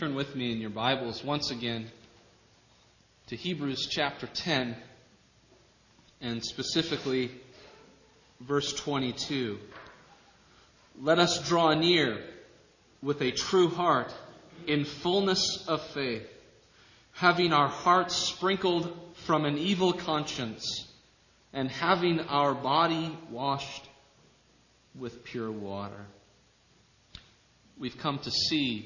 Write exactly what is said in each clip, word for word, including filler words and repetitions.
turn with me in your Bibles once again to Hebrews chapter ten, and specifically verse twenty-two. Let us draw near with a true heart in fullness of faith, having our hearts sprinkled from an evil conscience, and having our body washed with pure water. We've come to see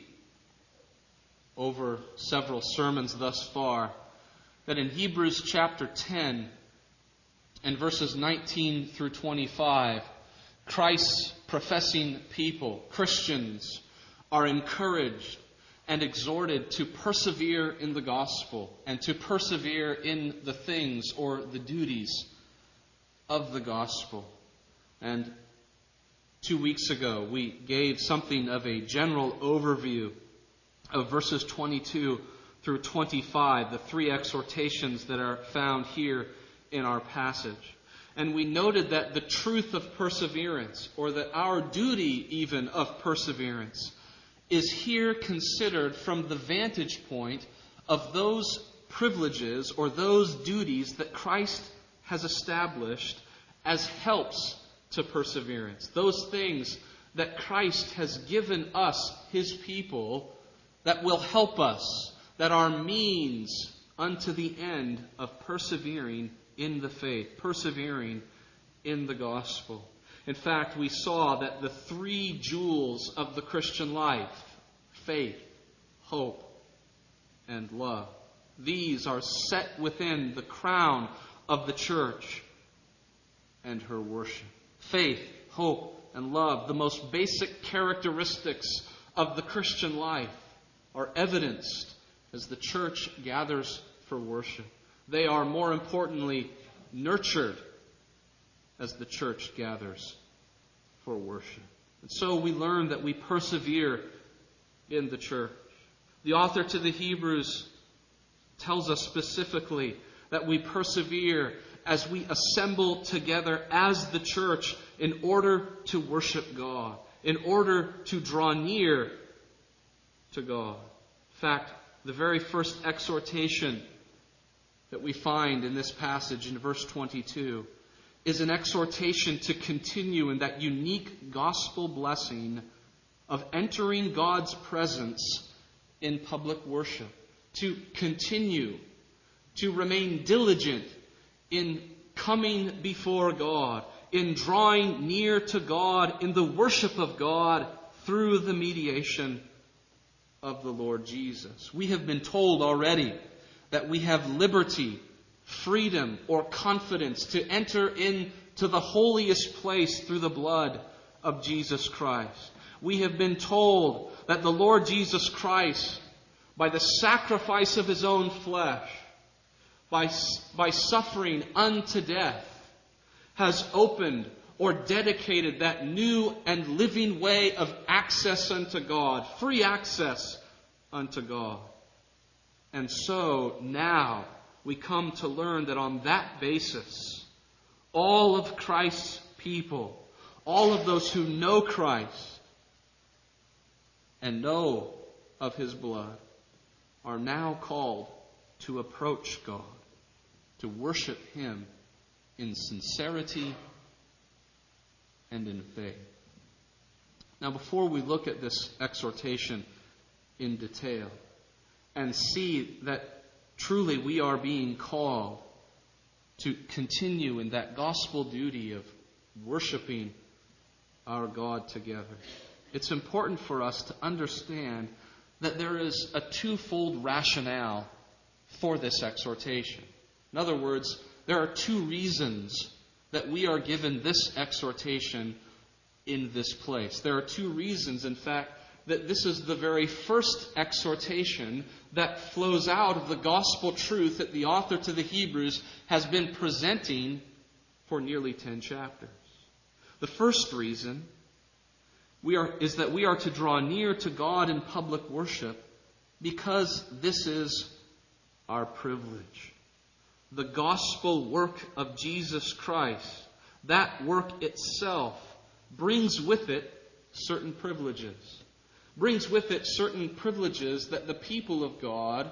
over several sermons thus far that in Hebrews chapter ten and verses nineteen through twenty-five, Christ's professing people, Christians, are encouraged and exhorted to persevere in the gospel and to persevere in the things or the duties of the gospel. And two weeks ago, we gave something of a general overview of verses twenty-two through twenty-five, the three exhortations that are found here in our passage. And we noted that the truth of perseverance, or that our duty even of perseverance, is here considered from the vantage point of those privileges or those duties that Christ has established as helps to perseverance. Those things that Christ has given us, His people, that will help us, that are means unto the end of persevering in the faith, persevering in the gospel. In fact, we saw that the three jewels of the Christian life, faith, hope, and love, these are set within the crown of the church and her worship. Faith, hope, and love, the most basic characteristics of the Christian life, are evidenced as the church gathers for worship. They are, more importantly, nurtured as the church gathers for worship. And so we learn that we persevere in the church. The author to the Hebrews tells us specifically that we persevere as we assemble together as the church in order to worship God, in order to draw near to God. In fact, the very first exhortation that we find in this passage in verse twenty-two is an exhortation to continue in that unique gospel blessing of entering God's presence in public worship, to continue, to remain diligent in coming before God, in drawing near to God, in the worship of God through the mediation of the Lord Jesus. We have been told already that we have liberty, freedom, or confidence to enter into the holiest place through the blood of Jesus Christ. We have been told that the Lord Jesus Christ, by the sacrifice of His own flesh, by, by suffering unto death, has opened or dedicated that new and living way of access unto God, free access unto God. And so now we come to learn that on that basis, all of Christ's people, all of those who know Christ and know of His blood, are now called to approach God, to worship Him in sincerity and in faith. Now, before we look at this exhortation in detail and see that truly we are being called to continue in that gospel duty of worshiping our God together, it's important for us to understand that there is a twofold rationale for this exhortation. In other words, there are two reasons that we are given this exhortation in this place. There are two reasons, in fact, that this is the very first exhortation that flows out of the gospel truth that the author to the Hebrews has been presenting for nearly ten chapters. The first reason we are, is that we are to draw near to God in public worship because this is our privilege. The gospel work of Jesus Christ, that work itself brings with it certain privileges. brings with it certain privileges that the people of God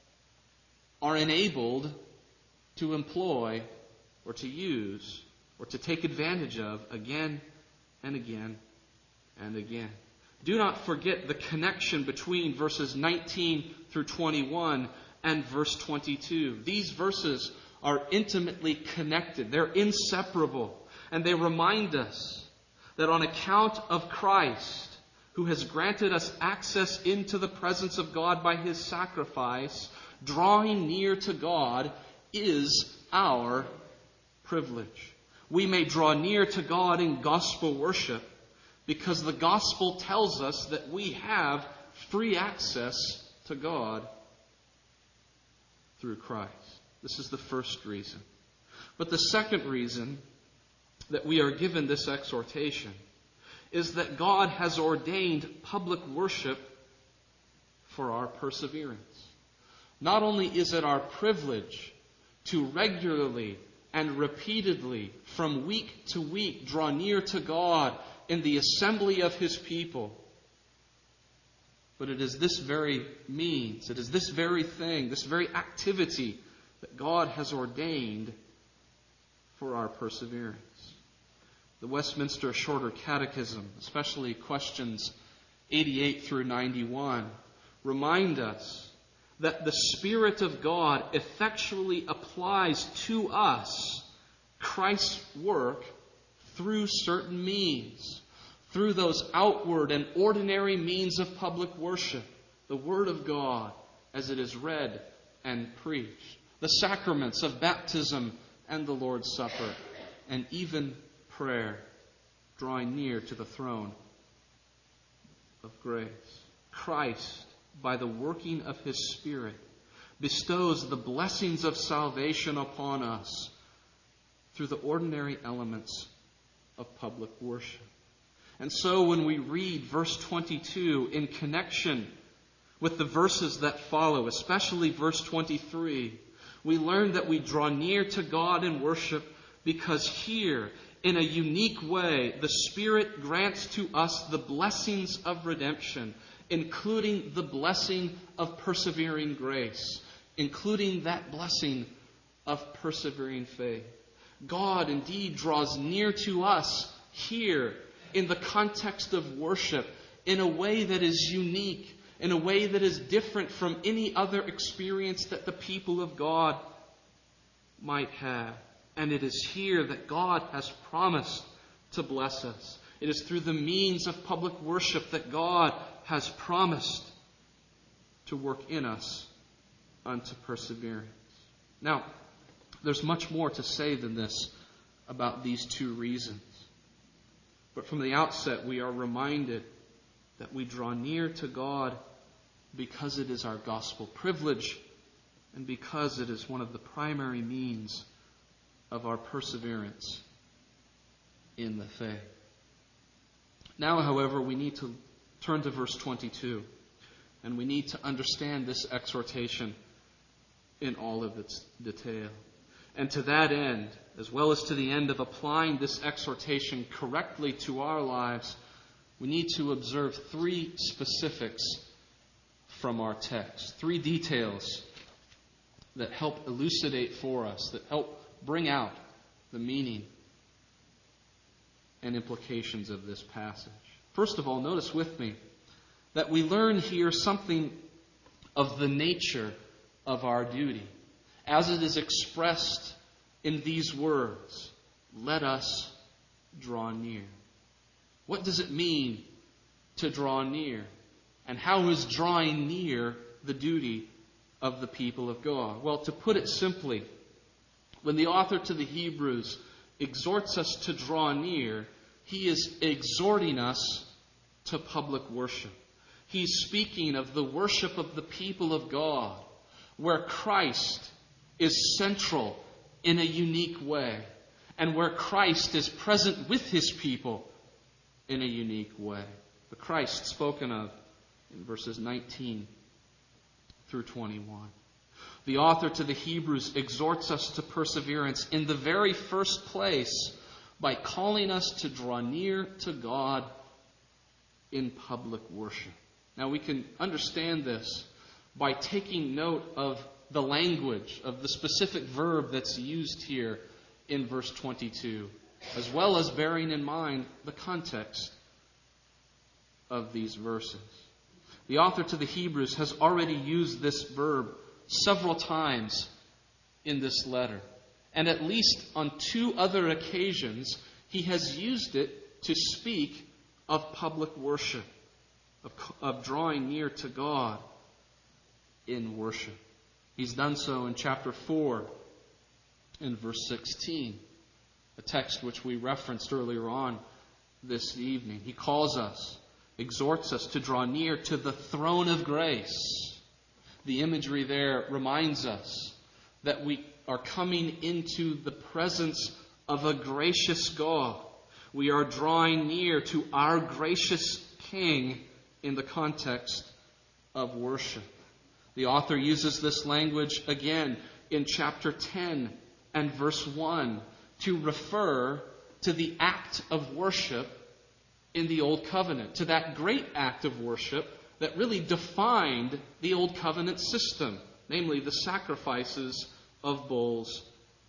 are enabled to employ or to use or to take advantage of again and again and again. Do not forget the connection between verses nineteen through twenty-one and verse twenty-two. These verses are intimately connected. They're inseparable. And they remind us that on account of Christ, who has granted us access into the presence of God by His sacrifice, drawing near to God is our privilege. We may draw near to God in gospel worship because the gospel tells us that we have free access to God through Christ. This is the first reason. But the second reason that we are given this exhortation is that God has ordained public worship for our perseverance. Not only is it our privilege to regularly and repeatedly, from week to week, draw near to God in the assembly of His people, but it is this very means, it is this very thing, this very activity that God has ordained for our perseverance. The Westminster Shorter Catechism, especially questions eighty-eight through ninety-one, remind us that the Spirit of God effectually applies to us Christ's work through certain means, through those outward and ordinary means of public worship, the Word of God as it is read and preached, the sacraments of baptism and the Lord's Supper, and even prayer, drawing near to the throne of grace. Christ, by the working of His Spirit, bestows the blessings of salvation upon us through the ordinary elements of public worship. And so when we read verse twenty-two in connection with the verses that follow, especially verse twenty-three, we learn that we draw near to God in worship because here, in a unique way, the Spirit grants to us the blessings of redemption, including the blessing of persevering grace, including that blessing of persevering faith. God indeed draws near to us here in the context of worship in a way that is unique, in a way that is different from any other experience that the people of God might have. And it is here that God has promised to bless us. It is through the means of public worship that God has promised to work in us unto perseverance. Now, there's much more to say than this about these two reasons. But from the outset, we are reminded that we draw near to God because it is our gospel privilege and because it is one of the primary means of our perseverance in the faith. Now, however, we need to turn to verse twenty-two, and we need to understand this exhortation in all of its detail. And to that end, as well as to the end of applying this exhortation correctly to our lives, we need to observe three specifics from our text, three details that help elucidate for us, that help bring out the meaning and implications of this passage. First of all, notice with me that we learn here something of the nature of our duty, as it is expressed in these words, let us draw near. What does it mean to draw near? And how is drawing near the duty of the people of God? Well, to put it simply, when the author to the Hebrews exhorts us to draw near, he is exhorting us to public worship. He's speaking of the worship of the people of God, where Christ is central in a unique way, and where Christ is present with His people in a unique way. The Christ spoken of in verses nineteen through twenty-one. The author to the Hebrews exhorts us to perseverance in the very first place by calling us to draw near to God in public worship. Now we can understand this by taking note of the language, of the specific verb that's used here in verse twenty-two, as well as bearing in mind the context of these verses. The author to the Hebrews has already used this verb several times in this letter. And at least on two other occasions, he has used it to speak of public worship, of, of drawing near to God in worship. He's done so in chapter four, in verse sixteen, a text which we referenced earlier on this evening. He calls us, exhorts us to draw near to the throne of grace. The imagery there reminds us that we are coming into the presence of a gracious God. We are drawing near to our gracious King in the context of worship. The author uses this language again in chapter ten and verse one to refer to the act of worship in the Old Covenant, to that great act of worship that really defined the Old Covenant system, namely the sacrifices of bulls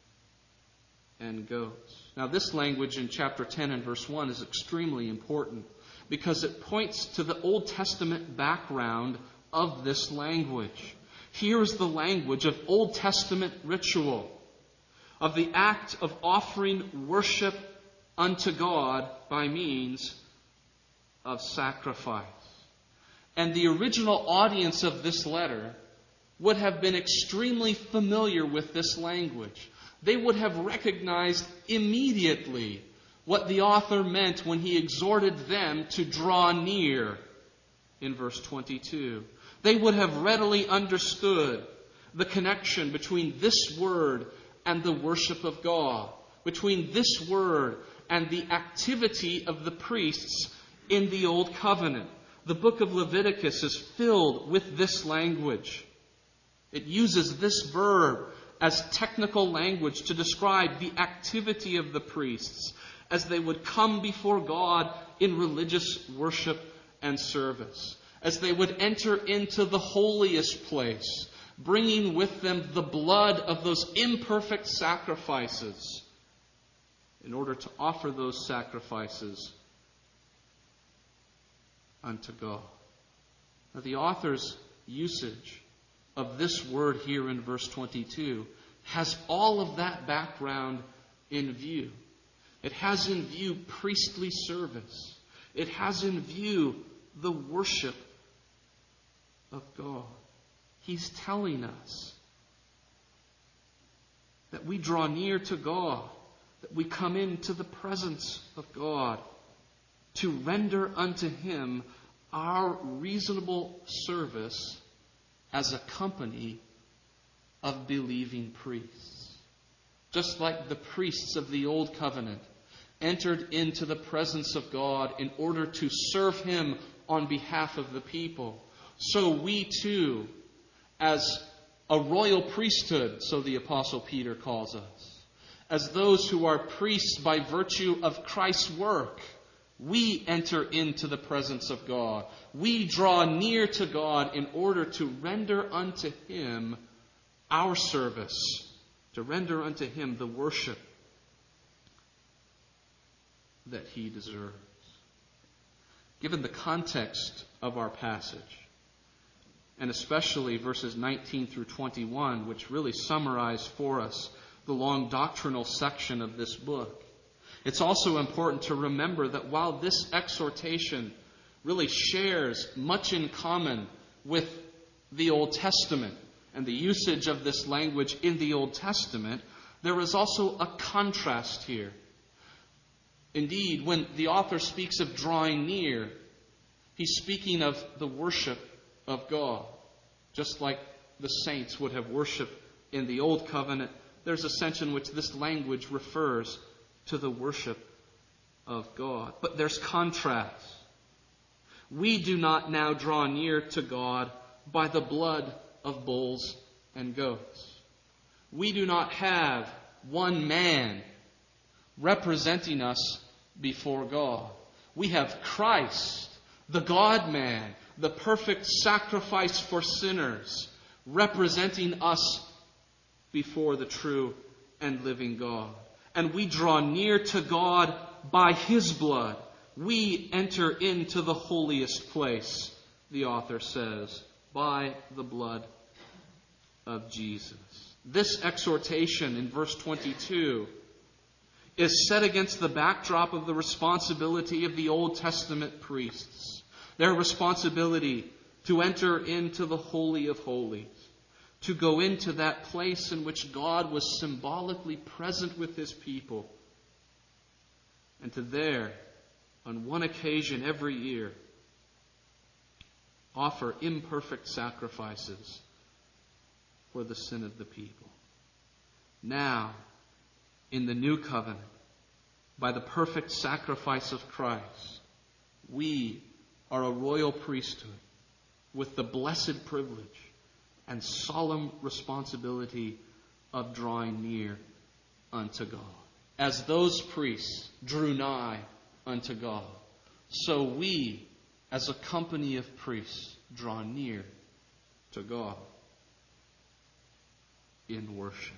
and goats. Now, this language in chapter ten and verse one is extremely important because it points to the Old Testament background of this language. Here is the language of Old Testament ritual, of the act of offering worship unto God by means of sacrifice. And the original audience of this letter would have been extremely familiar with this language. They would have recognized immediately what the author meant when he exhorted them to draw near in verse twenty-two. They would have readily understood the connection between this word and the worship of God, between this word and the activity of the priests in the Old Covenant. The book of Leviticus is filled with this language. It uses this verb as technical language to describe the activity of the priests as they would come before God in religious worship and service, as they would enter into the holiest place, bringing with them the blood of those imperfect sacrifices in order to offer those sacrifices unto God. Now, the author's usage of this word here in verse twenty-two has all of that background in view. It has in view priestly service. It has in view the worship of God. He's telling us that we draw near to God, that we come into the presence of God to render unto Him our reasonable service as a company of believing priests. Just like the priests of the Old Covenant entered into the presence of God in order to serve Him on behalf of the people, so we too, as a royal priesthood, so the Apostle Peter calls us, as those who are priests by virtue of Christ's work, we enter into the presence of God. We draw near to God in order to render unto Him our service, to render unto Him the worship that He deserves. Given the context of our passage, and especially verses nineteen through twenty-one, which really summarize for us the long doctrinal section of this book, it's also important to remember that while this exhortation really shares much in common with the Old Testament and the usage of this language in the Old Testament, there is also a contrast here. Indeed, when the author speaks of drawing near, he's speaking of the worship of God. Just like the saints would have worshiped in the Old Covenant, there's a sense in which this language refers to the worship of God. But there's contrast. We do not now draw near to God by the blood of bulls and goats. We do not have one man representing us before God. We have Christ, the God-man, the perfect sacrifice for sinners, representing us before the true and living God. And we draw near to God by His blood. We enter into the holiest place, the author says, by the blood of Jesus. This exhortation in verse twenty-two is set against the backdrop of the responsibility of the Old Testament priests. Their responsibility to enter into the Holy of Holies, to go into that place in which God was symbolically present with His people, and to there, on one occasion every year, offer imperfect sacrifices for the sin of the people. Now, in the new covenant, by the perfect sacrifice of Christ, we are a royal priesthood with the blessed privilege and solemn responsibility of drawing near unto God. As those priests drew nigh unto God, so we, as a company of priests, draw near to God in worship.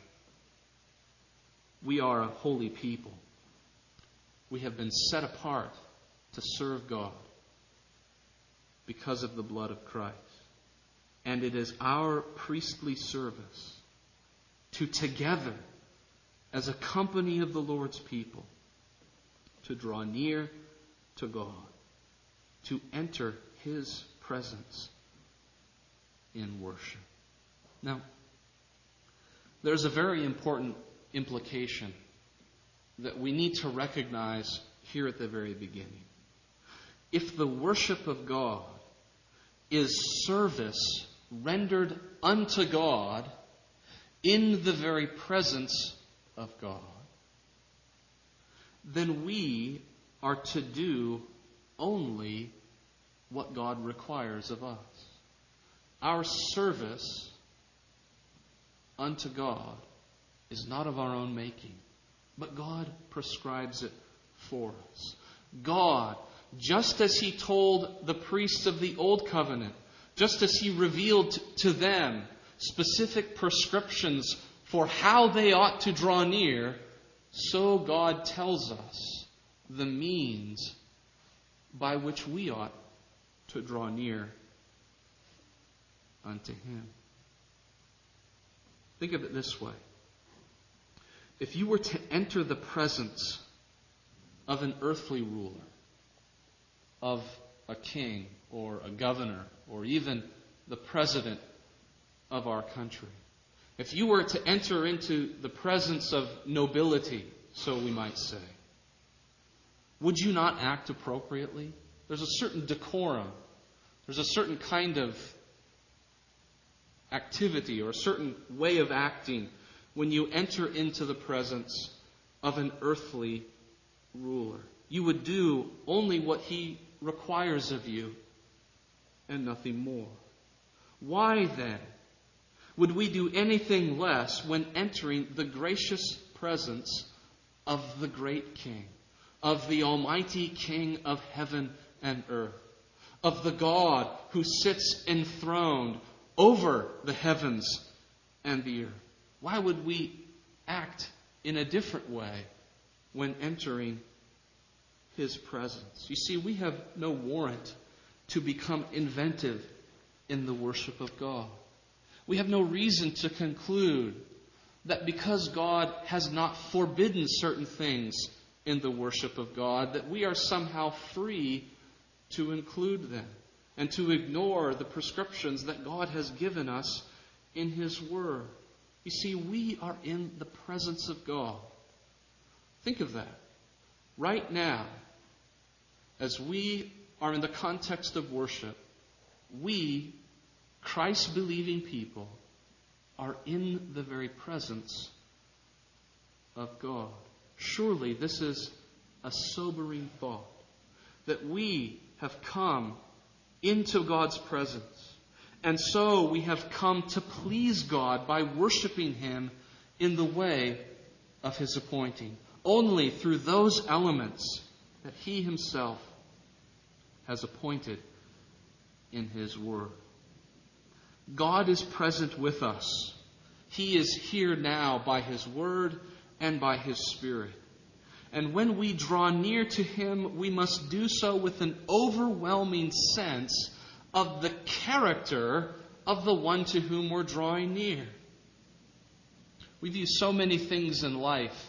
We are a holy people. We have been set apart to serve God because of the blood of Christ. And it is our priestly service to together, as a company of the Lord's people, to draw near to God, to enter His presence in worship. Now, there's a very important implication that we need to recognize here at the very beginning. If the worship of God is service rendered unto God in the very presence of God, then we are to do only what God requires of us. Our service unto God is not of our own making, but God prescribes it for us. God, just as He told the priests of the Old Covenant, just as He revealed to them specific prescriptions for how they ought to draw near, so God tells us the means by which we ought to draw near unto Him. Think of it this way. If you were to enter the presence of an earthly ruler, of a king or a governor or even the president of our country, if you were to enter into the presence of nobility, so we might say, would you not act appropriately? There's a certain decorum. There's a certain kind of activity or a certain way of acting when you enter into the presence of an earthly ruler. You would do only what he requires of you and nothing more. Why then would we do anything less when entering the gracious presence of the great King, of the Almighty King of heaven and earth, of the God who sits enthroned over the heavens and the earth? Why would we act in a different way when entering His presence? You see, we have no warrant to become inventive in the worship of God. We have no reason to conclude that because God has not forbidden certain things in the worship of God, that we are somehow free to include them and to ignore the prescriptions that God has given us in His Word. You see, we are in the presence of God. Think of that. Right now, as we are in the context of worship, we, Christ-believing people, are in the very presence of God. Surely this is a sobering thought, that we have come into God's presence. And so we have come to please God by worshiping Him in the way of His appointing, only through those elements that He Himself has appointed in His Word. God is present with us. He is here now by His Word and by His Spirit. And when we draw near to Him, we must do so with an overwhelming sense of the character of the one to whom we're drawing near. We view so many things in life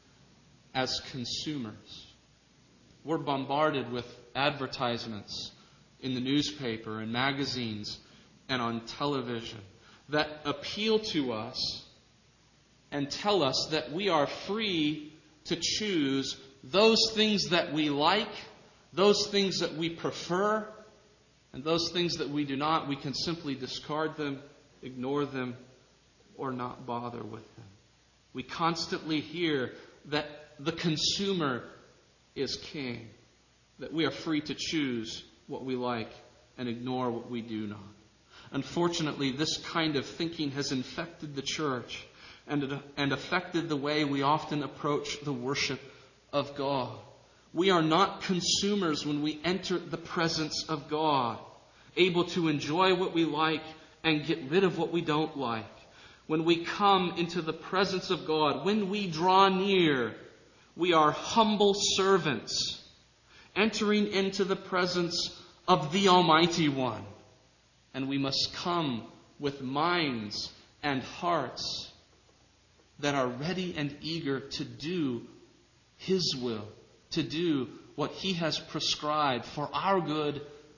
as consumers. We're bombarded with advertisements in the newspaper and magazines and on television that appeal to us and tell us that we are free to choose those things that we like, those things that we prefer, and those things that we do not. We can simply discard them, ignore them, or not bother with them. We constantly hear that the consumer is king, that we are free to choose what we like and ignore what we do not. Unfortunately, this kind of thinking has infected the church and, and affected the way we often approach the worship of God. We are not consumers when we enter the presence of God, able to enjoy what we like and get rid of what we don't like. When we come into the presence of God, when we draw near, we are humble servants entering into the presence of the Almighty One. And we must come with minds and hearts that are ready and eager to do His will, to do what He has prescribed for our good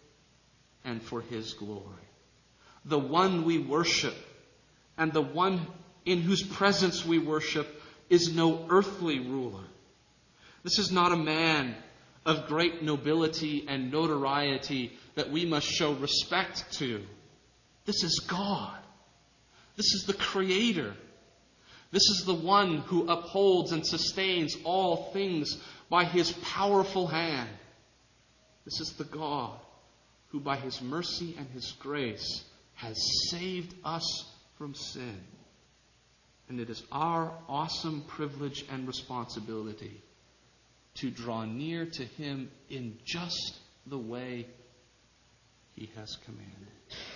and for His glory. The one we worship and the one in whose presence we worship is no earthly ruler. This is not a man of great nobility and notoriety that we must show respect to. This is God. This is the Creator. This is the one who upholds and sustains all things by His powerful hand. This is the God who by His mercy and His grace has saved us from sin. And it is our awesome privilege and responsibility to draw near to Him in just the way He has commanded.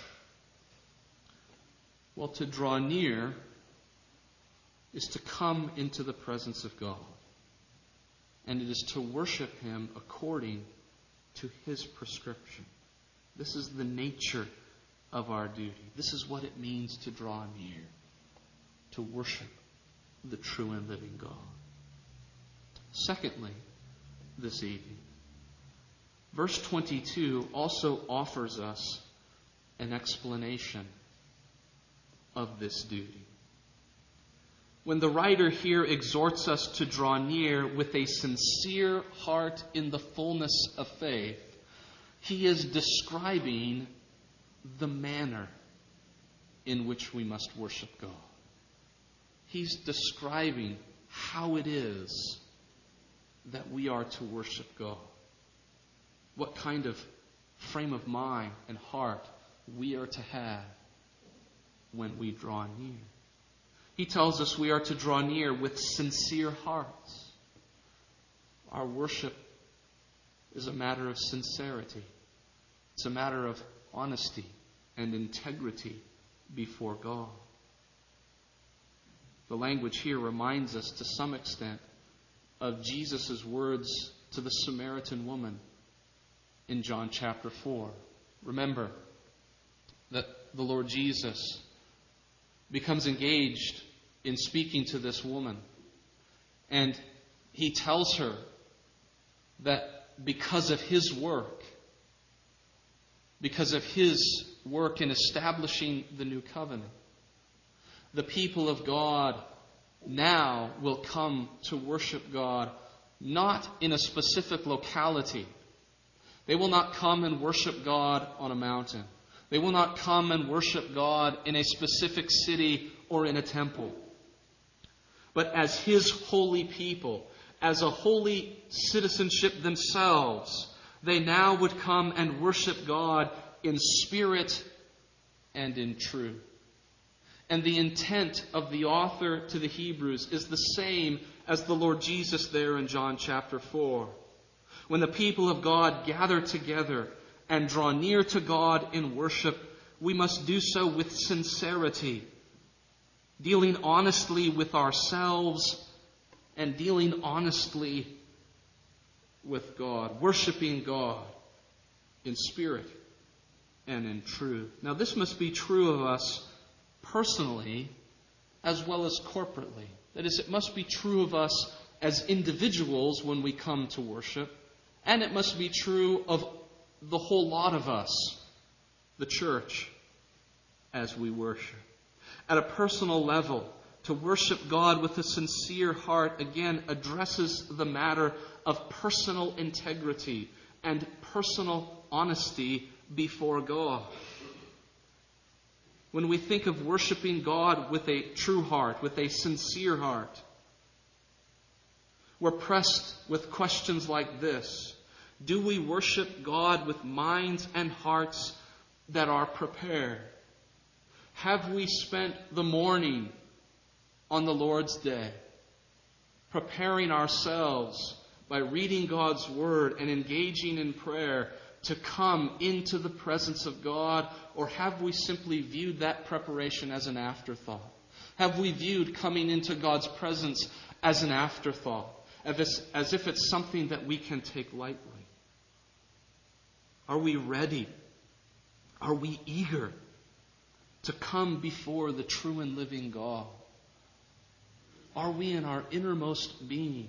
Well, to draw near is to come into the presence of God. And it is to worship Him according to His prescription. This is the nature of our duty. This is what it means to draw near, to worship the true and living God. Secondly, this evening, verse twenty-two also offers us an explanation of this duty. When the writer here exhorts us to draw near with a sincere heart in the fullness of faith, he is describing the manner in which we must worship God. He's describing how it is that we are to worship God. What kind of frame of mind and heart we are to have when we draw near. He tells us we are to draw near with sincere hearts. Our worship is a matter of sincerity. It's a matter of honesty and integrity before God. The language here reminds us to some extent of Jesus' words to the Samaritan woman in John chapter four. Remember that the Lord Jesus becomes engaged in speaking to this woman. And He tells her that because of His work, because of His work in establishing the new covenant, the people of God now will come to worship God not in a specific locality. They will not come and worship God on a mountain. They will not come and worship God in a specific city or in a temple. But as His holy people, as a holy citizenship themselves, they now would come and worship God in spirit and in truth. And the intent of the author to the Hebrews is the same as the Lord Jesus there in John chapter four. When the people of God gather together and draw near to God in worship, we must do so with sincerity, dealing honestly with ourselves and dealing honestly with God, worshiping God in spirit and in truth. Now, this must be true of us personally as well as corporately. That is, it must be true of us as individuals when we come to worship, and it must be true of the whole lot of us, the church, as we worship. At a personal level, to worship God with a sincere heart, again, addresses the matter of personal integrity and personal honesty before God. When we think of worshiping God with a true heart, with a sincere heart, we're pressed with questions like this. Do we worship God with minds and hearts that are prepared? Have we spent the morning on the Lord's Day preparing ourselves by reading God's Word and engaging in prayer to come into the presence of God? Or have we simply viewed that preparation as an afterthought? Have we viewed coming into God's presence as an afterthought, as, as if it's something that we can take lightly? Are we ready? Are we eager to come before the true and living God? Are we in our innermost being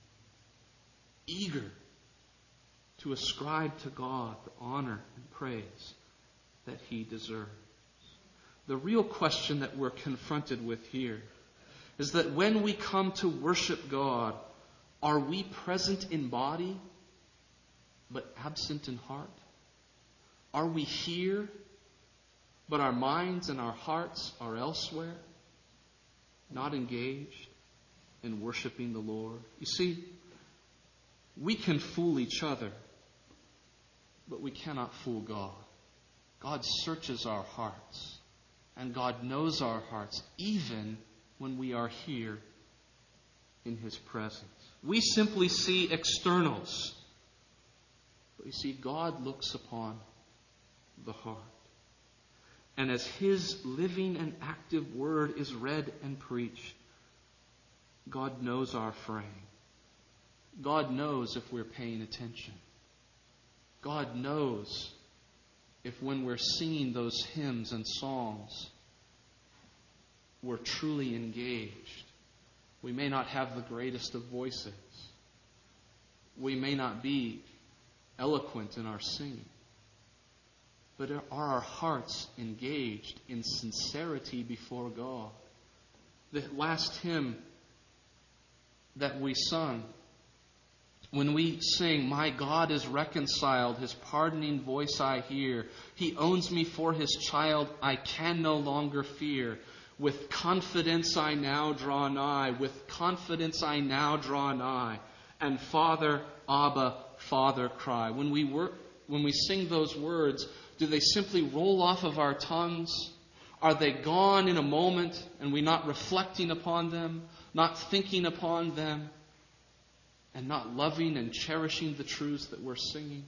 eager to ascribe to God the honor and praise that He deserves? The real question that we're confronted with here is that when we come to worship God, are we present in body but absent in heart? Are we here but our minds and our hearts are elsewhere, not engaged in worshiping the Lord? You see, we can fool each other, but we cannot fool God. God searches our hearts, and God knows our hearts, even when we are here in His presence. We simply see externals, but you see, God looks upon the heart. And as His living and active Word is read and preached, God knows our frame. God knows if we're paying attention. God knows if when we're singing those hymns and songs, we're truly engaged. We may not have the greatest of voices. We may not be eloquent in our singing. But are our hearts engaged in sincerity before God? The last hymn that we sung, when we sing, "My God is reconciled, His pardoning voice I hear. He owns me for His child, I can no longer fear. With confidence I now draw nigh, with confidence I now draw nigh, and Father, Abba, Father cry." When we work, when we sing those words, do they simply roll off of our tongues? Are they gone in a moment and we're not reflecting upon them, not thinking upon them, and not loving and cherishing the truths that we're singing?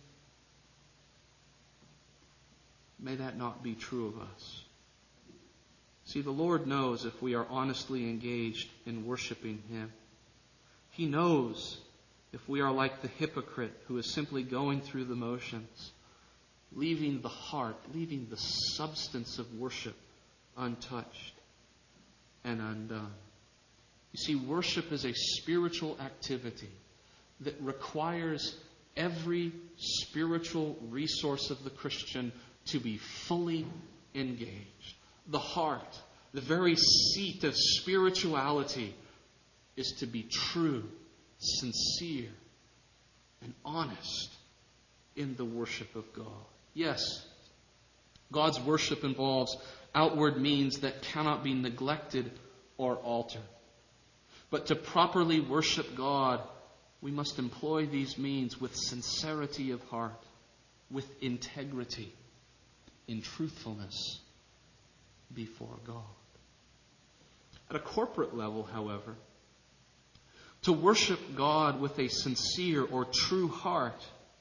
May that not be true of us. See, the Lord knows if we are honestly engaged in worshiping Him. He knows if we are like the hypocrite who is simply going through the motions, leaving the heart, leaving the substance of worship untouched and undone. You see, worship is a spiritual activity that requires every spiritual resource of the Christian to be fully engaged. The heart, the very seat of spirituality, is to be true, sincere, and honest in the worship of God. Yes, God's worship involves outward means that cannot be neglected or altered. But to properly worship God, we must employ these means with sincerity of heart, with integrity, in truthfulness before God. At a corporate level, however, to worship God with a sincere or true heart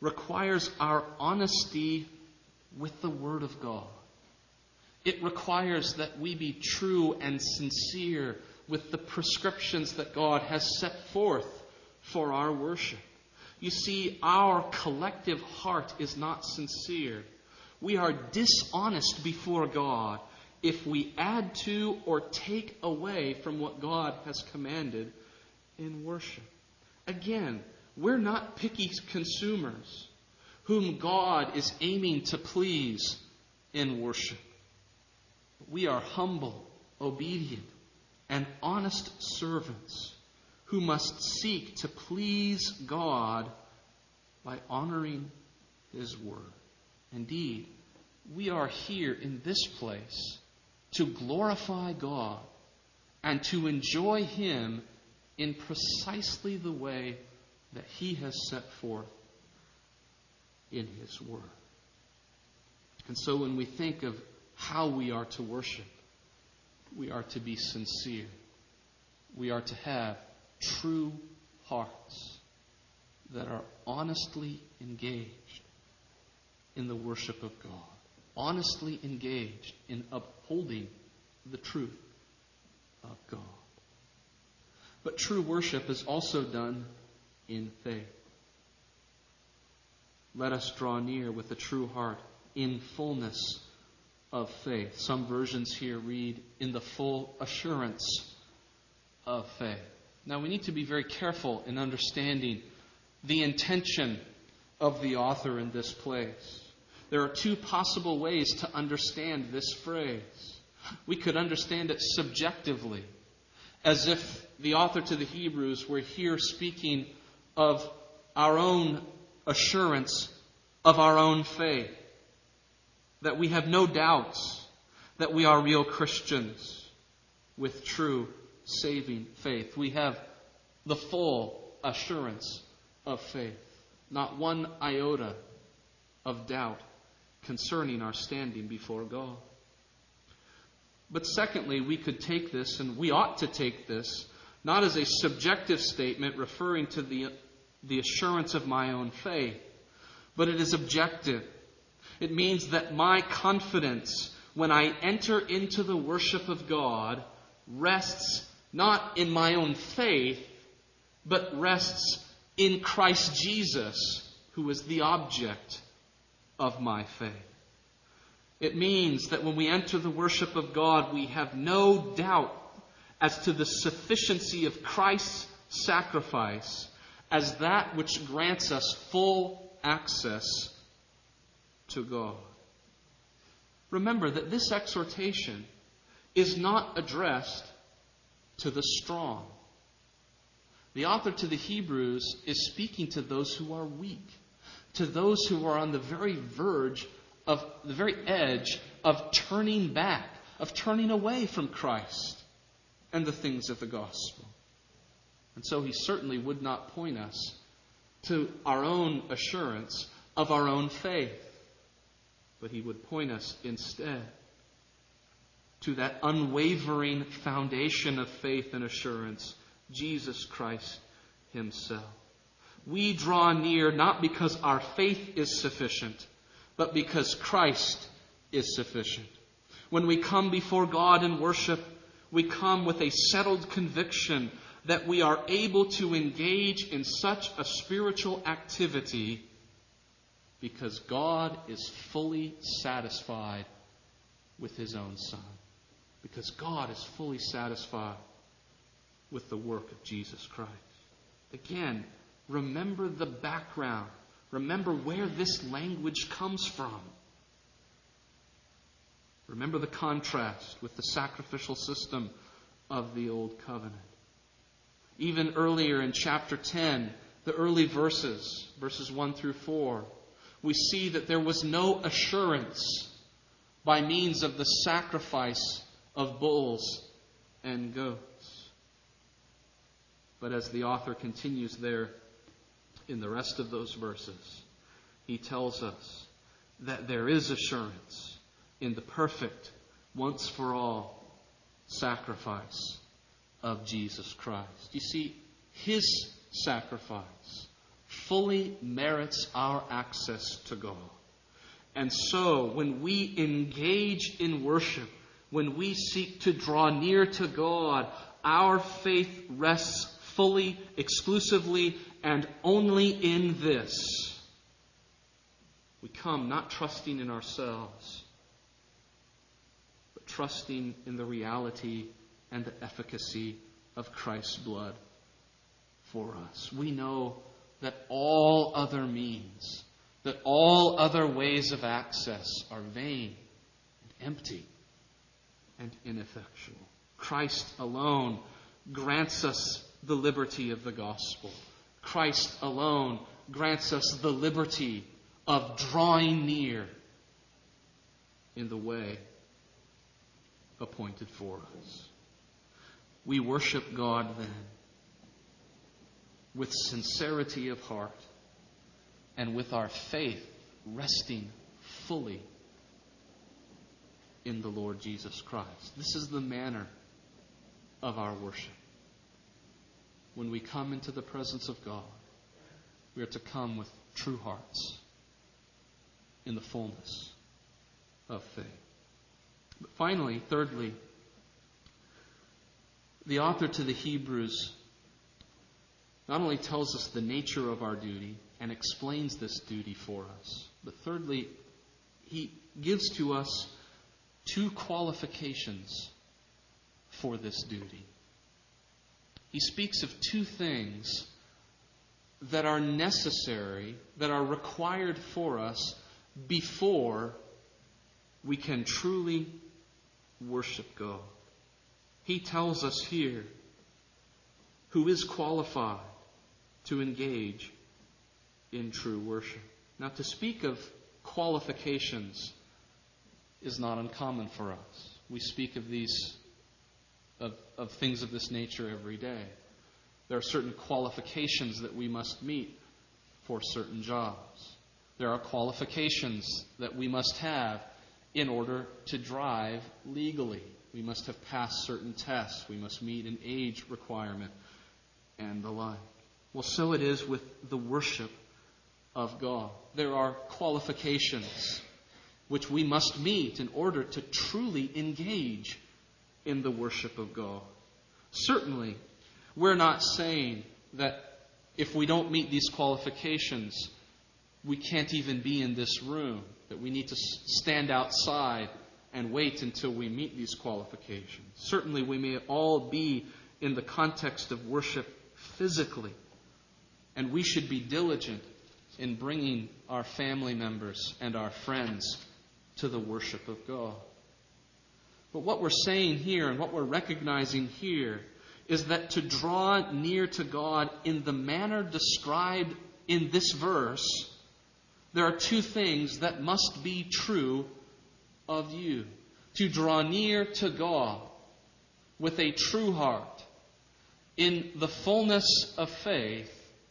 requires our honesty with the Word of God. It requires that we be true and sincere with the prescriptions that God has set forth for our worship. You see, our collective heart is not sincere. We are dishonest before God if we add to or take away from what God has commanded in worship. Again, we're not picky consumers whom God is aiming to please in worship. We are humble, obedient, and honest servants who must seek to please God by honoring His Word. Indeed, we are here in this place to glorify God and to enjoy Him in precisely the way that He has set forth in His Word. And so when we think of how we are to worship, we are to be sincere. We are to have true hearts that are honestly engaged in the worship of God, honestly engaged in upholding the truth of God. But true worship is also done in faith. Let us draw near with a true heart in fullness of faith. Some versions here read, in the full assurance of faith. Now we need to be very careful in understanding the intention of the author in this place. There are two possible ways to understand this phrase. We could understand it subjectively, as if the author to the Hebrews were here speaking of our own assurance of our own faith, that we have no doubts that we are real Christians with true saving faith. We have the full assurance of faith, not one iota of doubt concerning our standing before God. But secondly, we could take this, and we ought to take this, not as a subjective statement referring to the, the assurance of my own faith, but it is objective. It means that my confidence when I enter into the worship of God rests not in my own faith, but rests in Christ Jesus, who is the object of my faith. It means that when we enter the worship of God, we have no doubt as to the sufficiency of Christ's sacrifice as that which grants us full access to God. Remember that this exhortation is not addressed to the strong. The author to the Hebrews is speaking to those who are weak, to those who are on the very verge of the very edge of turning back, of turning away from Christ and the things of the gospel. And so he certainly would not point us to our own assurance of our own faith, but he would point us instead to that unwavering foundation of faith and assurance, Jesus Christ Himself. We draw near not because our faith is sufficient, but because Christ is sufficient. When we come before God in worship, we come with a settled conviction that we are able to engage in such a spiritual activity because God is fully satisfied with His own Son. Because God is fully satisfied with the work of Jesus Christ. Again, remember the background. Remember where this language comes from. Remember the contrast with the sacrificial system of the Old Covenant. Even earlier in chapter ten, the early verses, verses one through four, we see that there was no assurance by means of the sacrifice of bulls and goats. But as the author continues there in the rest of those verses, he tells us that there is assurance in the perfect, once for all sacrifice of Jesus Christ. You see, His sacrifice fully merits our access to God. And so, when we engage in worship, when we seek to draw near to God, our faith rests fully, exclusively, and only in this. We come not trusting in ourselves, but trusting in the reality and the efficacy of Christ's blood for us. We know that all other means, that all other ways of access are vain and empty and ineffectual. Christ alone grants us the liberty of the gospel. Christ alone grants us the liberty of drawing near in the way appointed for us. We worship God then with sincerity of heart and with our faith resting fully in the Lord Jesus Christ. This is the manner of our worship. When we come into the presence of God, we are to come with true hearts in the fullness of faith. But finally, thirdly, the author to the Hebrews not only tells us the nature of our duty and explains this duty for us, but thirdly, he gives to us two qualifications for this duty. He speaks of two things that are necessary, that are required for us before we can truly worship God. He tells us here who is qualified to engage in true worship. Now, to speak of qualifications is not uncommon for us. We speak of these Of, of things of this nature every day. There are certain qualifications that we must meet for certain jobs. There are qualifications that we must have in order to drive legally. We must have passed certain tests. We must meet an age requirement and the like. Well, so it is with the worship of God. There are qualifications which we must meet in order to truly engage in the worship of God. Certainly, we're not saying that if we don't meet these qualifications, we can't even be in this room, that we need to stand outside and wait until we meet these qualifications. Certainly, we may all be in the context of worship physically, and we should be diligent in bringing our family members and our friends to the worship of God. But what we're saying here and what we're recognizing here is that to draw near to God in the manner described in this verse, there are two things that must be true of you. To draw near to God with a true heart in the fullness of faith,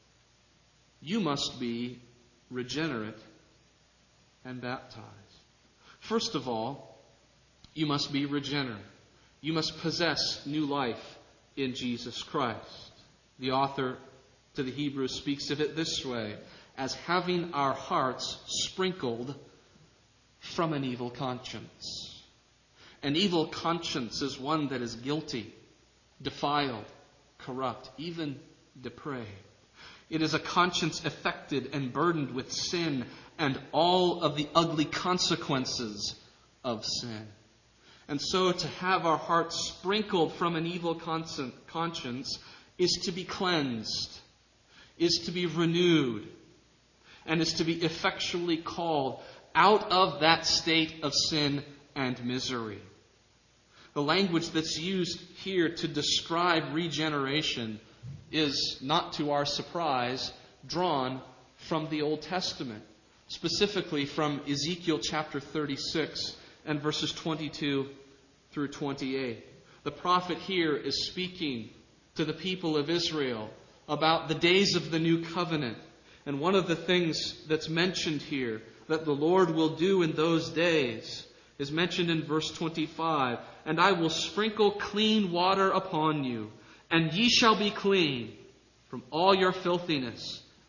you must be regenerate and baptized. First of all, you must be regenerate. You must possess new life in Jesus Christ. The author to the Hebrews speaks of it this way, as having our hearts sprinkled from an evil conscience. An evil conscience is one that is guilty, defiled, corrupt, even depraved. It is a conscience affected and burdened with sin and all of the ugly consequences of sin. And so to have our hearts sprinkled from an evil conscience is to be cleansed, is to be renewed, and is to be effectually called out of that state of sin and misery. The language that's used here to describe regeneration is, not to our surprise, drawn from the Old Testament, specifically from Ezekiel chapter thirty-six and verses twenty-two through twenty-eight. The prophet here is speaking to the people of Israel about the days of the new covenant. And one of the things that's mentioned here that the Lord will do in those days is mentioned in verse twenty-five. And I will sprinkle clean water upon you, and ye shall be clean from all your filthiness,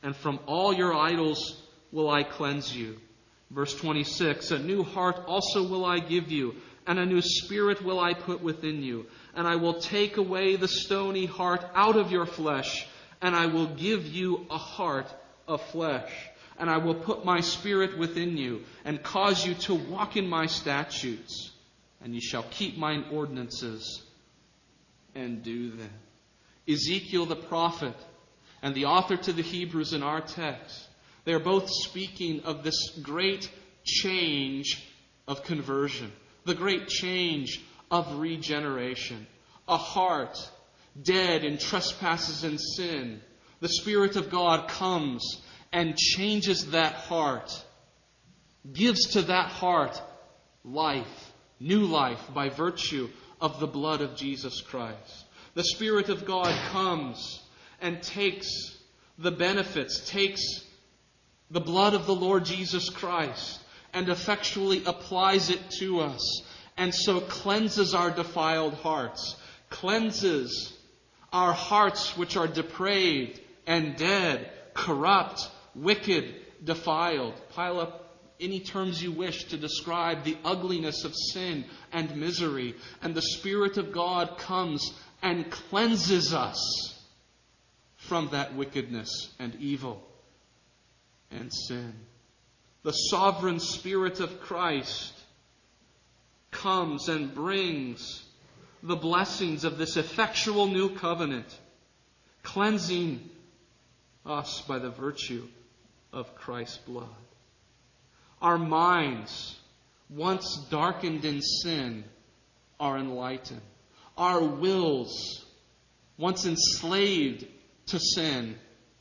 and from all your idols will I cleanse you. Verse twenty-six, a new heart also will I give you, and a new spirit will I put within you. And I will take away the stony heart out of your flesh, and I will give you a heart of flesh. And I will put my spirit within you, and cause you to walk in my statutes. And ye shall keep mine ordinances, and do them. Ezekiel the prophet, and the author to the Hebrews in our text, they are both speaking of this great change of conversion. The great change of regeneration. A heart dead in trespasses and sin. The Spirit of God comes and changes that heart. Gives to that heart life. New life by virtue of the blood of Jesus Christ. The Spirit of God comes and takes the benefits, takes the blood of the Lord Jesus Christ, and effectually applies it to us, and so cleanses our defiled hearts, cleanses our hearts which are depraved and dead, corrupt, wicked, defiled. Pile up any terms you wish to describe the ugliness of sin and misery, and the Spirit of God comes and cleanses us from that wickedness and evil and sin. The sovereign Spirit of Christ comes and brings the blessings of this effectual new covenant, cleansing us by the virtue of Christ's blood. Our minds, once darkened in sin, are enlightened. Our wills, once enslaved to sin,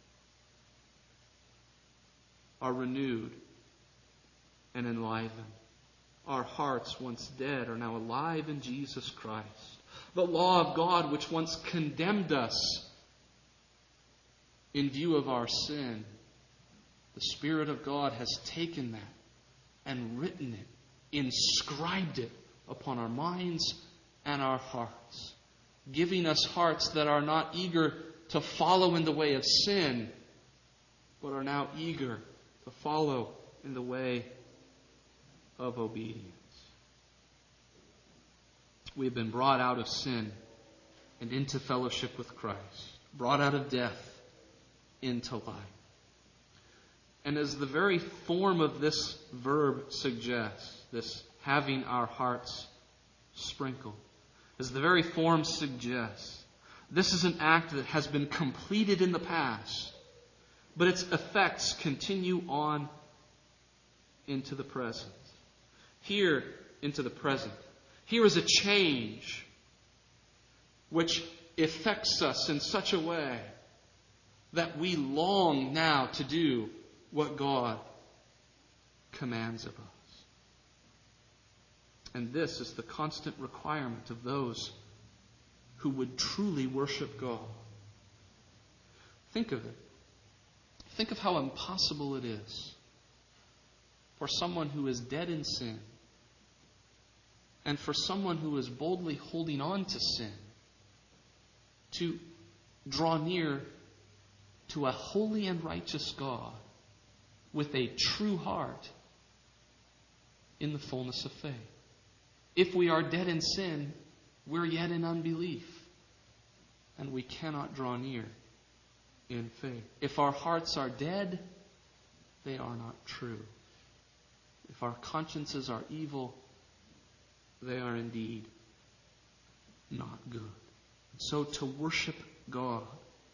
are renewed and enlivened. Our hearts, once dead, are now alive in Jesus Christ. The law of God, which once condemned us in view of our sin, the Spirit of God has taken that and written it, inscribed it upon our minds and our hearts, giving us hearts that are not eager to follow in the way of sin, but are now eager to follow in the way of obedience. We have been brought out of sin and into fellowship with Christ, brought out of death into life. And as the very form of this verb suggests, this having our hearts sprinkled, as the very form suggests, this is an act that has been completed in the past, but its effects continue on into the present. Here, into the present. Here is a change which affects us in such a way that we long now to do what God commands of us. And this is the constant requirement of those who would truly worship God. Think of it. Think of how impossible it is for someone who is dead in sin, and for someone who is boldly holding on to sin, to draw near to a holy and righteous God with a true heart in the fullness of faith. If we are dead in sin, we're yet in unbelief, and we cannot draw near in faith. If our hearts are dead, they are not true. If our consciences are evil, they are indeed not good. So to worship God,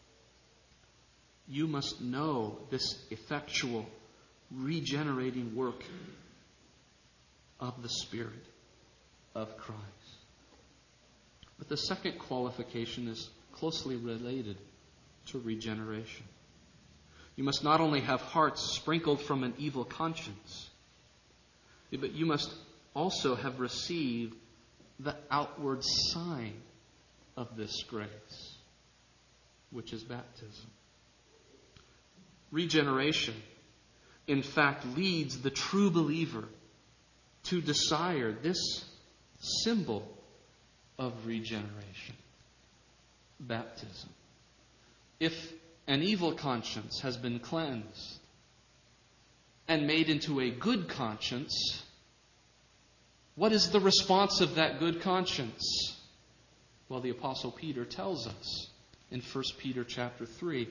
you must know this effectual, regenerating work of the Spirit of Christ. But the second qualification is closely related to regeneration. You must not only have hearts sprinkled from an evil conscience, but you must also have received the outward sign of this grace, which is baptism. Regeneration, in fact, leads the true believer to desire this symbol of regeneration, baptism. If an evil conscience has been cleansed and made into a good conscience, what is the response of that good conscience? Well, the Apostle Peter tells us in First Peter chapter three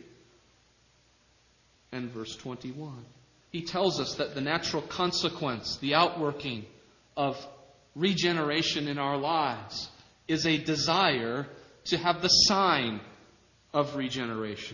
and verse twenty-one. He tells us that the natural consequence, the outworking of regeneration in our lives, is a desire to have the sign of regeneration.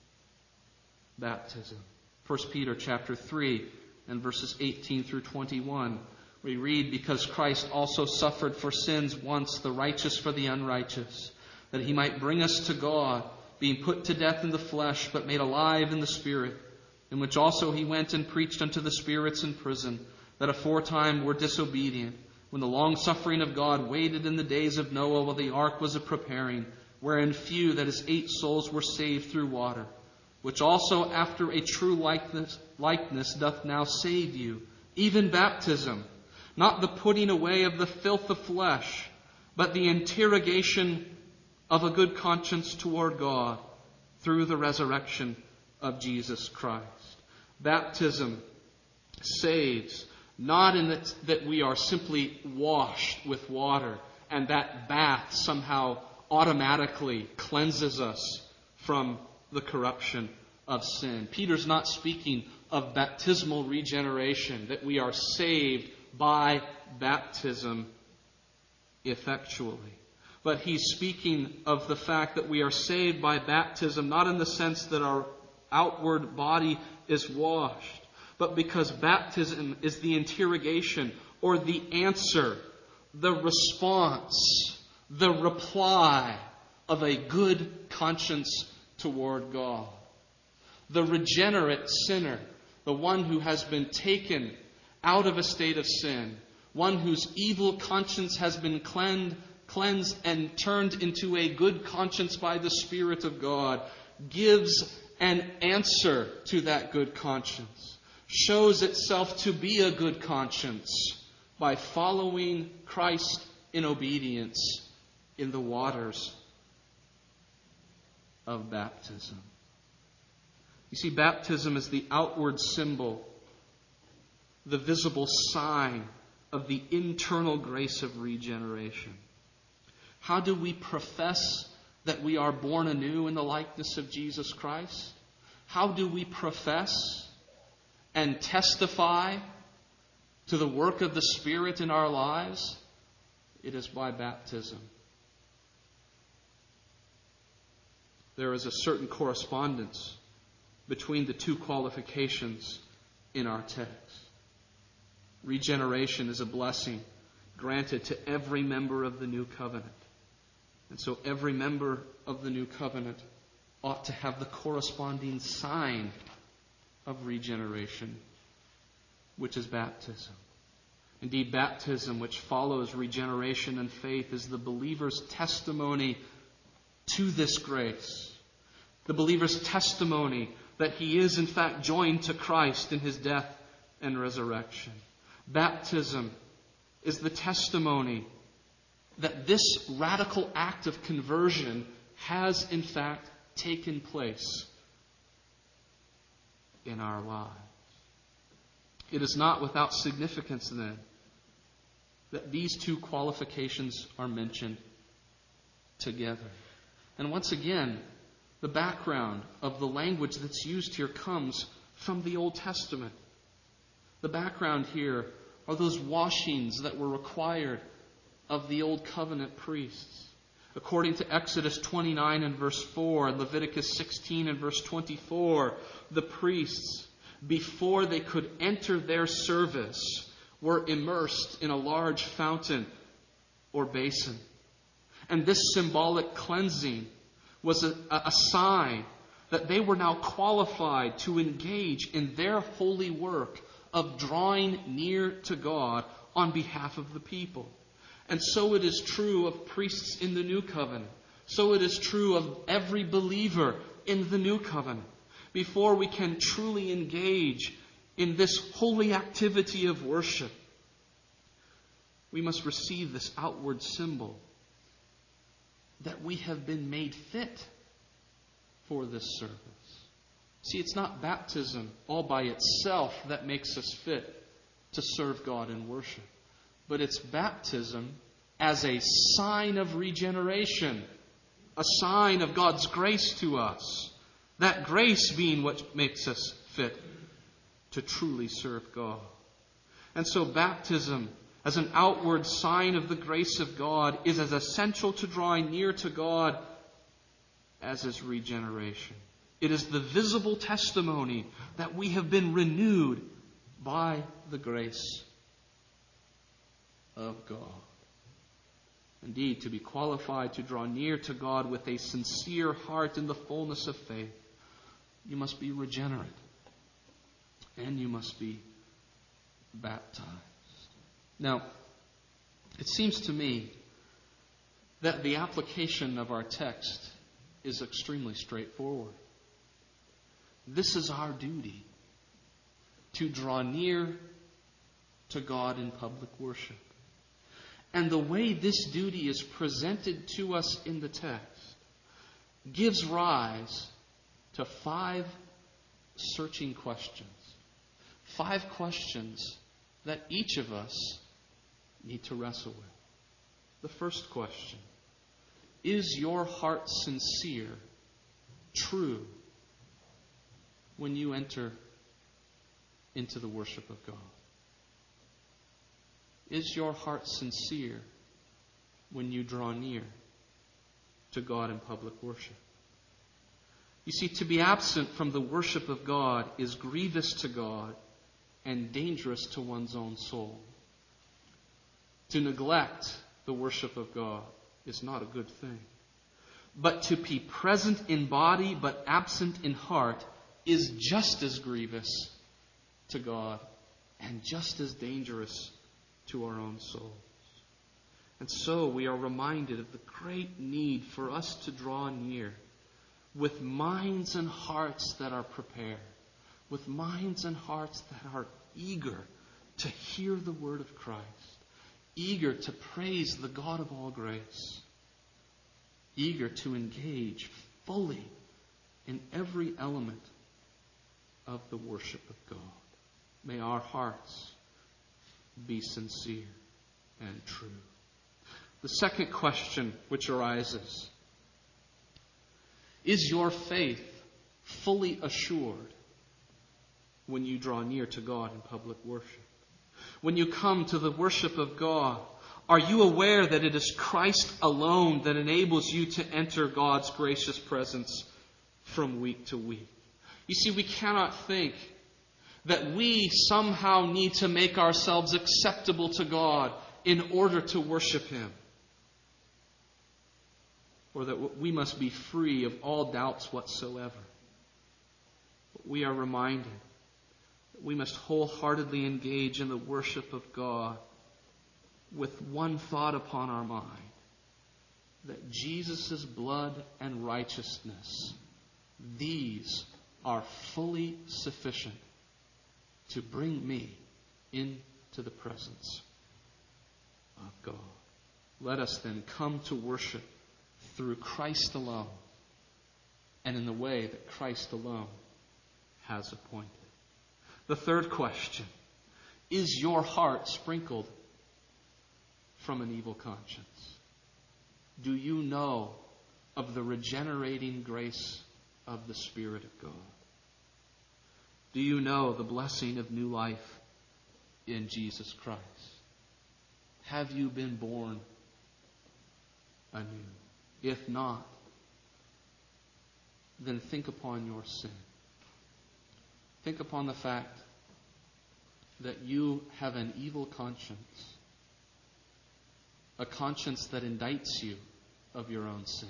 Baptism. First Peter chapter three and verses eighteen through twenty-one. We read, because Christ also suffered for sins once, the righteous for the unrighteous, that he might bring us to God, being put to death in the flesh, but made alive in the Spirit, in which also he went and preached unto the spirits in prison, that aforetime were disobedient, when the long suffering of God waited in the days of Noah while the ark was a preparing, wherein few, that is eight souls, were saved through water, which also after a true likeness, likeness doth now save you, even baptism, not the putting away of the filth of flesh, but the interrogation of a good conscience toward God through the resurrection of Jesus Christ. Baptism saves, not in that, that we are simply washed with water and that bath somehow automatically cleanses us from the corruption of sin. Peter's not speaking of baptismal regeneration, that we are saved by baptism effectually. But he's speaking of the fact that we are saved by baptism, not in the sense that our outward body is washed, but because baptism is the interrogation or the answer, the response, the reply of a good conscience toward God. The regenerate sinner, the one who has been taken out of a state of sin, one whose evil conscience has been cleansed, cleansed and turned into a good conscience by the Spirit of God, gives an answer to that good conscience, shows itself to be a good conscience by following Christ in obedience in the waters of baptism. You see, baptism is the outward symbol, the visible sign of the internal grace of regeneration. How do we profess that we are born anew in the likeness of Jesus Christ? How do we profess and testify to the work of the Spirit in our lives? It is by baptism. There is a certain correspondence between the two qualifications in our text. Regeneration is a blessing granted to every member of the new covenant. And so every member of the new covenant ought to have the corresponding sign of regeneration, which is baptism. Indeed, baptism, which follows regeneration and faith, is the believer's testimony to this grace. The believer's testimony that he is in fact joined to Christ in his death and resurrection. Baptism is the testimony that this radical act of conversion has in fact taken place in our lives. It is not without significance then that these two qualifications are mentioned together. And once again, the background of the language that's used here comes from the Old Testament. The background here are those washings that were required of the Old Covenant priests. According to Exodus twenty-nine and verse four and Leviticus sixteen and verse twenty-four, the priests, before they could enter their service, were immersed in a large fountain or basin. And this symbolic cleansing was a, a sign that they were now qualified to engage in their holy work of drawing near to God on behalf of the people. And so it is true of priests in the New Covenant. So it is true of every believer in the New Covenant. Before we can truly engage in this holy activity of worship, we must receive this outward symbol that we have been made fit for this service. See, it's not baptism all by itself that makes us fit to serve God in worship, but it's baptism as a sign of regeneration, a sign of God's grace to us. That grace being what makes us fit to truly serve God. And so baptism, as an outward sign of the grace of God, is as essential to drawing near to God as is regeneration. It is the visible testimony that we have been renewed by the grace of God. Indeed, to be qualified to draw near to God with a sincere heart in the fullness of faith, you must be regenerate and you must be baptized. Now, it seems to me that the application of our text is extremely straightforward. This is our duty, to draw near to God in public worship. And the way this duty is presented to us in the text gives rise to five searching questions. Five questions that each of us need to wrestle with. The first question: is your heart sincere, true, when you enter into the worship of God? Is your heart sincere when you draw near to God in public worship? You see, to be absent from the worship of God is grievous to God and dangerous to one's own soul. To neglect the worship of God is not a good thing. But to be present in body but absent in heart is just as grievous to God and just as dangerous to our own souls. And so we are reminded of the great need for us to draw near with minds and hearts that are prepared, with minds and hearts that are eager to hear the word of Christ, eager to praise the God of all grace, eager to engage fully in every element of the worship of God. May our hearts be sincere and true. The second question which arises: is your faith fully assured when you draw near to God in public worship? When you come to the worship of God, are you aware that it is Christ alone that enables you to enter God's gracious presence from week to week? You see, we cannot think that we somehow need to make ourselves acceptable to God in order to worship Him, or that we must be free of all doubts whatsoever. But we are reminded that we must wholeheartedly engage in the worship of God with one thought upon our mind: that Jesus' blood and righteousness, these are fully sufficient to bring me into the presence of God. Let us then come to worship through Christ alone and in the way that Christ alone has appointed. The third question: is your heart sprinkled from an evil conscience? Do you know of the regenerating grace of the Spirit of God? Do you know the blessing of new life in Jesus Christ? Have you been born anew? If not, then think upon your sin. Think upon the fact that you have an evil conscience, a conscience that indicts you of your own sin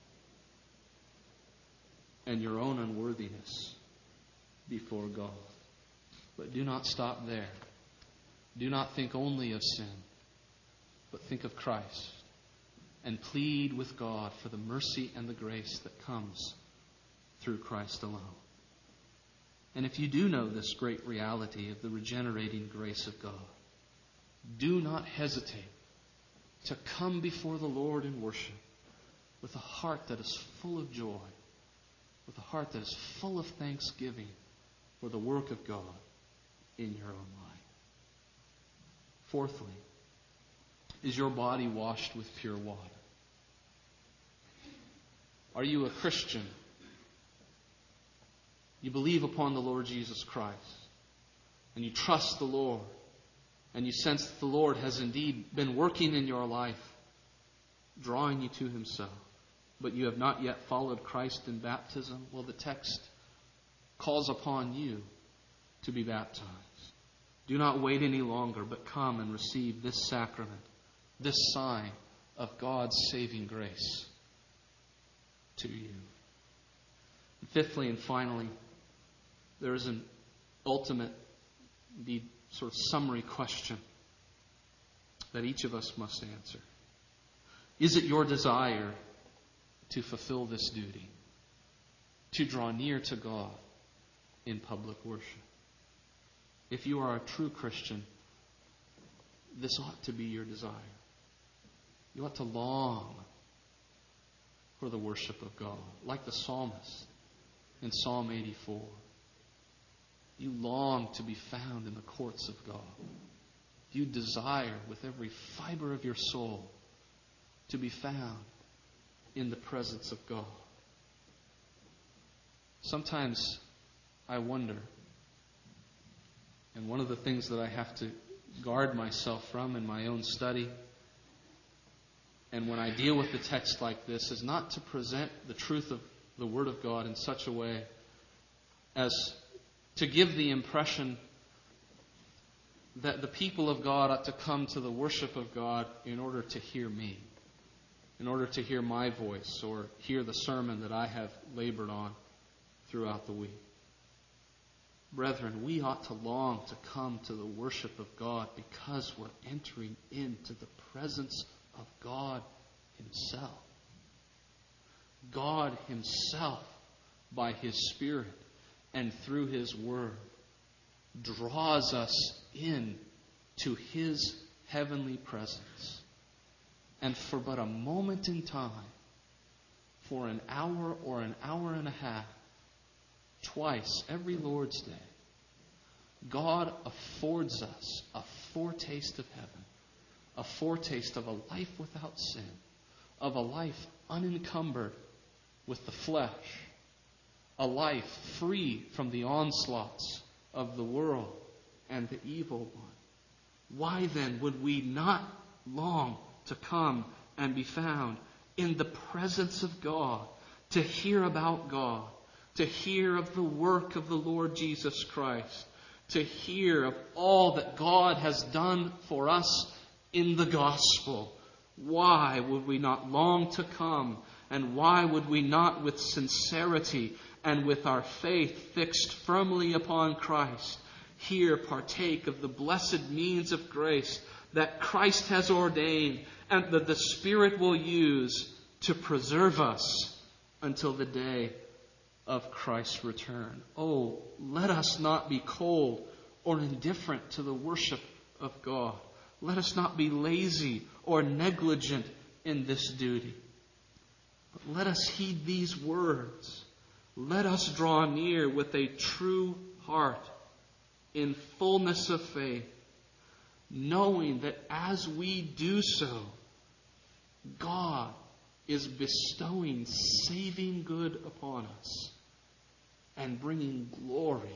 and your own unworthiness before God. But do not stop there. Do not think only of sin, but think of Christ and plead with God for the mercy and the grace that comes through Christ alone. And if you do know this great reality of the regenerating grace of God, do not hesitate to come before the Lord in worship with a heart that is full of joy with a heart that is full of thanksgiving for the work of God in your own life. Fourthly, is your body washed with pure water? Are you a Christian? You believe upon the Lord Jesus Christ, and you trust the Lord, and you sense that the Lord has indeed been working in your life, drawing you to Himself, but you have not yet followed Christ in baptism? Well, the text calls upon you to be baptized. Do not wait any longer, but come and receive this sacrament, this sign of God's saving grace to you. And fifthly and finally, there is an ultimate, the sort of summary question that each of us must answer. Is it your desire to fulfill this duty, to draw near to God in public worship? If you are a true Christian, this ought to be your desire. You ought to long for the worship of God, like the psalmist in Psalm eighty-four. You long to be found in the courts of God. You desire with every fiber of your soul to be found in the presence of God. Sometimes I wonder, and one of the things that I have to guard myself from in my own study, and when I deal with a text like this, is not to present the truth of the Word of God in such a way as to give the impression that the people of God ought to come to the worship of God in order to hear me, in order to hear my voice or hear the sermon that I have labored on throughout the week. Brethren, we ought to long to come to the worship of God because we're entering into the presence of God Himself. God Himself, by His Spirit and through His Word, draws us in to His heavenly presence. And for but a moment in time, for an hour or an hour and a half, twice every Lord's Day, God affords us a foretaste of heaven, a foretaste of a life without sin, of a life unencumbered with the flesh, a life free from the onslaughts of the world and the evil one. Why then would we not long to come and be found in the presence of God, to hear about God, to hear of the work of the Lord Jesus Christ, to hear of all that God has done for us in the gospel? Why would we not long to come, and why would we not, with sincerity and with our faith fixed firmly upon Christ, here partake of the blessed means of grace that Christ has ordained and that the Spirit will use to preserve us until the day of Christ's return? Oh, let us not be cold or indifferent to the worship of God. Let us not be lazy or negligent in this duty. But let us heed these words. Let us draw near with a true heart, in fullness of faith, knowing that as we do so, God is bestowing saving good upon us and bringing glory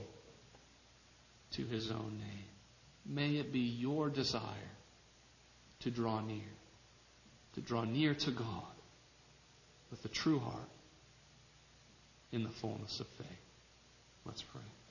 to His own name. May it be your desire to draw near, to draw near to God with a true heart in the fullness of faith. Let's pray.